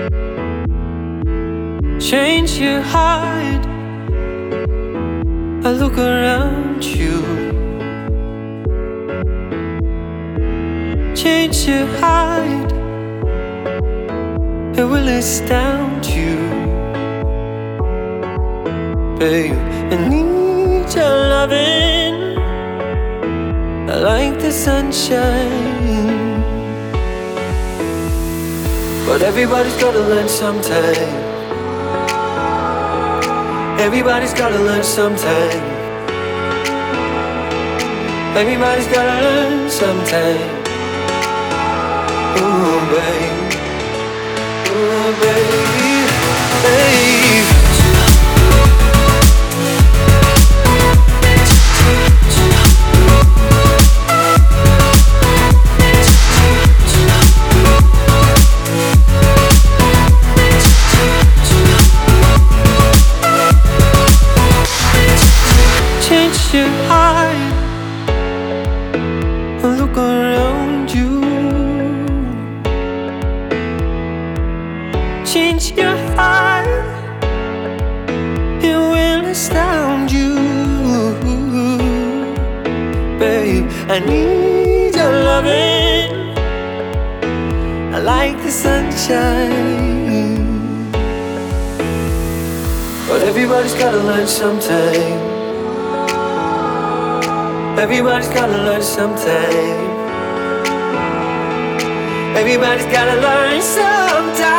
Change your height, I look around you. Change your height, it will astound you. Babe, I need your loving, I like the sunshine. But everybody's gotta learn sometime. Everybody's gotta learn sometime. Everybody's gotta learn sometime. Ooh, babe. Ooh, babe. Babe. Change your heart, look around you. Change your heart, it will astound you. Babe, I need your loving, I like the sunshine. But everybody's gotta learn sometime. Everybody's gotta learn sometime. Everybody's gotta learn sometime.